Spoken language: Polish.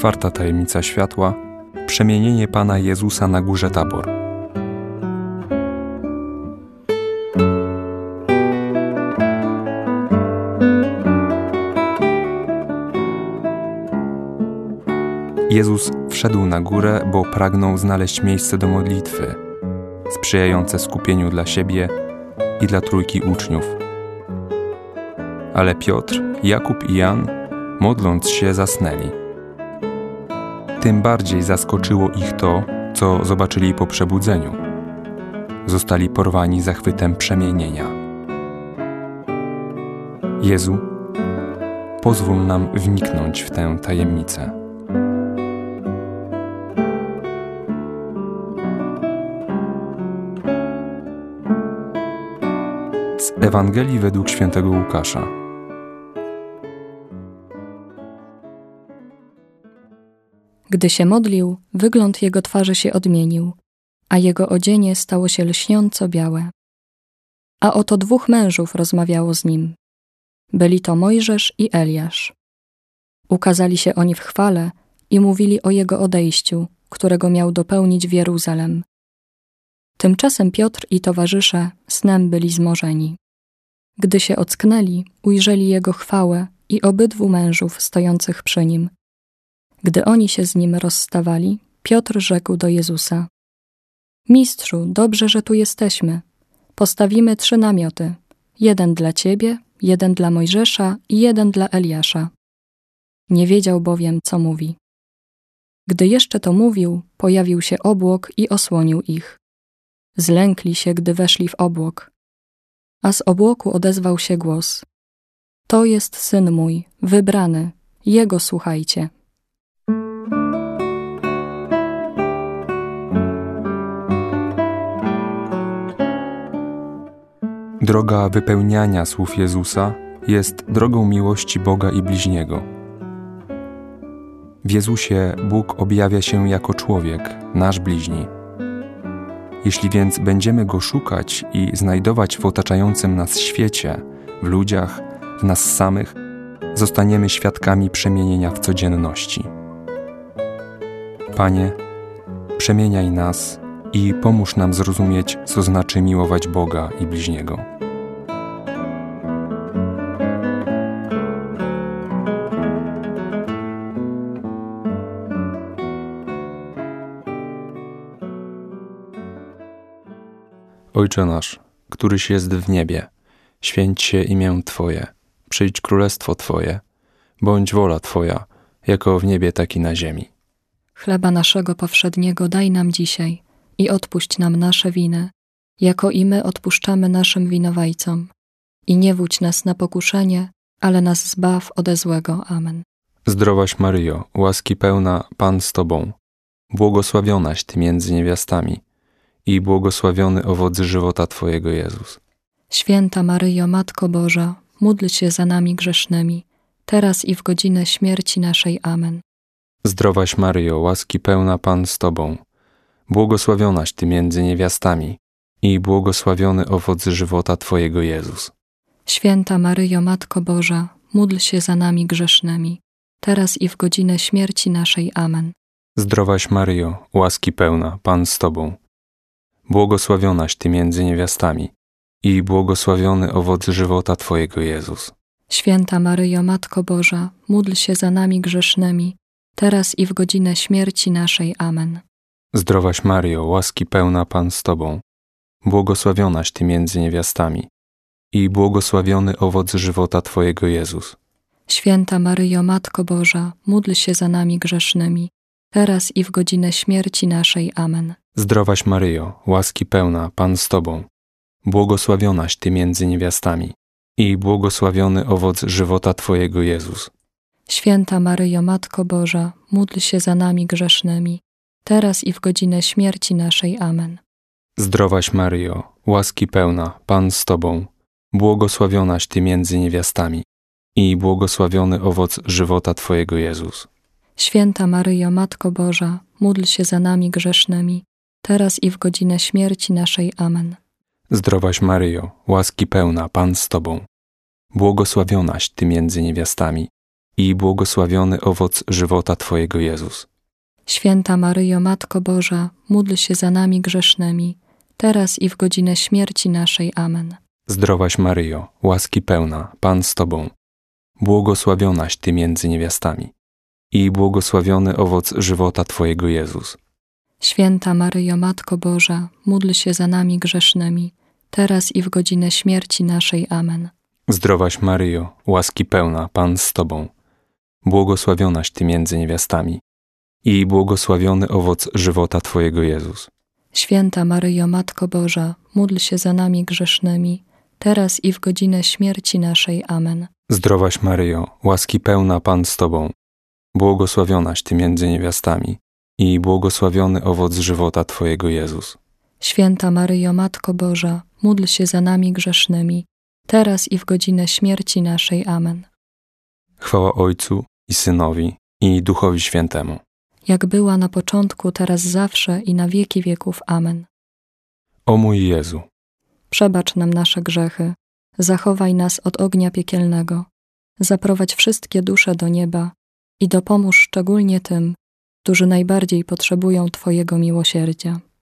Czwarta tajemnica światła – przemienienie Pana Jezusa na górze Tabor. Jezus wszedł na górę, bo pragnął znaleźć miejsce do modlitwy, sprzyjające skupieniu dla siebie i dla trójki uczniów. Ale Piotr, Jakub i Jan, modląc się, zasnęli. Tym bardziej zaskoczyło ich to, co zobaczyli po przebudzeniu. Zostali porwani zachwytem przemienienia. Jezu, pozwól nam wniknąć w tę tajemnicę. Z Ewangelii według świętego Łukasza. Gdy się modlił, wygląd jego twarzy się odmienił, a jego odzienie stało się lśniąco białe. A oto dwóch mężów rozmawiało z nim. Byli to Mojżesz i Eliasz. Ukazali się oni w chwale i mówili o jego odejściu, którego miał dopełnić w Jeruzalem. Tymczasem Piotr i towarzysze snem byli zmorzeni. Gdy się ocknęli, ujrzeli jego chwałę i obydwu mężów stojących przy nim. Gdy oni się z nim rozstawali, Piotr rzekł do Jezusa: Mistrzu, dobrze, że tu jesteśmy. Postawimy 3 namioty. 1 dla Ciebie, 1 dla Mojżesza i 1 dla Eliasza. Nie wiedział bowiem, co mówi. Gdy jeszcze to mówił, pojawił się obłok i osłonił ich. Zlękli się, gdy weszli w obłok. A z obłoku odezwał się głos: To jest Syn mój, wybrany, Jego słuchajcie. Droga wypełniania słów Jezusa jest drogą miłości Boga i bliźniego. W Jezusie Bóg objawia się jako człowiek, nasz bliźni. Jeśli więc będziemy Go szukać i znajdować w otaczającym nas świecie, w ludziach, w nas samych, zostaniemy świadkami przemienienia w codzienności. Panie, przemieniaj nas i pomóż nam zrozumieć, co znaczy miłować Boga i bliźniego. Ojcze nasz, któryś jest w niebie, święć się imię Twoje, przyjdź królestwo Twoje, bądź wola Twoja, jako w niebie, tak i na ziemi. Chleba naszego powszedniego daj nam dzisiaj i odpuść nam nasze winy, jako i my odpuszczamy naszym winowajcom. I nie wódź nas na pokuszenie, ale nas zbaw ode złego. Amen. Zdrowaś Maryjo, łaski pełna, Pan z Tobą, błogosławionaś Ty między niewiastami i błogosławiony owoc żywota Twojego Jezus. Święta Maryjo, Matko Boża, módl się za nami grzesznymi, teraz i w godzinę śmierci naszej. Amen. Zdrowaś Maryjo, łaski pełna, Pan z Tobą, błogosławionaś Ty między niewiastami i błogosławiony owoc żywota Twojego Jezus. Święta Maryjo, Matko Boża, módl się za nami grzesznymi, teraz i w godzinę śmierci naszej. Amen. Zdrowaś Maryjo, łaski pełna, Pan z Tobą, błogosławionaś Ty między niewiastami i błogosławiony owoc żywota Twojego Jezus. Święta Maryjo, Matko Boża, módl się za nami grzesznymi, teraz i w godzinę śmierci naszej. Amen. Zdrowaś Maryjo, łaski pełna, Pan z Tobą, błogosławionaś Ty między niewiastami i błogosławiony owoc żywota Twojego Jezus. Święta Maryjo, Matko Boża, módl się za nami grzesznymi, teraz i w godzinę śmierci naszej. Amen. Zdrowaś Maryjo, łaski pełna, Pan z Tobą, błogosławionaś Ty między niewiastami i błogosławiony owoc żywota Twojego Jezus. Święta Maryjo, Matko Boża, módl się za nami grzesznymi, teraz i w godzinę śmierci naszej. Amen. Zdrowaś Maryjo, łaski pełna, Pan z Tobą, błogosławionaś Ty między niewiastami i błogosławiony owoc żywota Twojego Jezus. Święta Maryjo, Matko Boża, módl się za nami grzesznymi, teraz i w godzinę śmierci naszej. Amen. Zdrowaś Maryjo, łaski pełna, Pan z Tobą, błogosławionaś Ty między niewiastami i błogosławiony owoc żywota Twojego Jezus. Święta Maryjo, Matko Boża, módl się za nami grzesznymi, teraz i w godzinę śmierci naszej. Amen. Zdrowaś Maryjo, łaski pełna, Pan z Tobą, błogosławionaś Ty między niewiastami i błogosławiony owoc żywota Twojego Jezus. Święta Maryjo, Matko Boża, módl się za nami grzesznymi, teraz i w godzinę śmierci naszej. Amen. Zdrowaś Maryjo, łaski pełna, Pan z Tobą, błogosławionaś Ty między niewiastami i błogosławiony owoc żywota Twojego Jezus. Święta Maryjo, Matko Boża, módl się za nami grzesznymi, teraz i w godzinę śmierci naszej. Amen. Zdrowaś Maryjo, łaski pełna, Pan z Tobą, błogosławionaś Ty między niewiastami i błogosławiony owoc żywota Twojego Jezus. Święta Maryjo, Matko Boża, módl się za nami grzesznymi, teraz i w godzinę śmierci naszej. Amen. Chwała Ojcu i Synowi i Duchowi Świętemu. Jak była na początku, teraz zawsze i na wieki wieków. Amen. O mój Jezu, Przebacz nam nasze grzechy, zachowaj nas od ognia piekielnego, zaprowadź wszystkie dusze do nieba i dopomóż szczególnie tym, którzy najbardziej potrzebują Twojego miłosierdzia.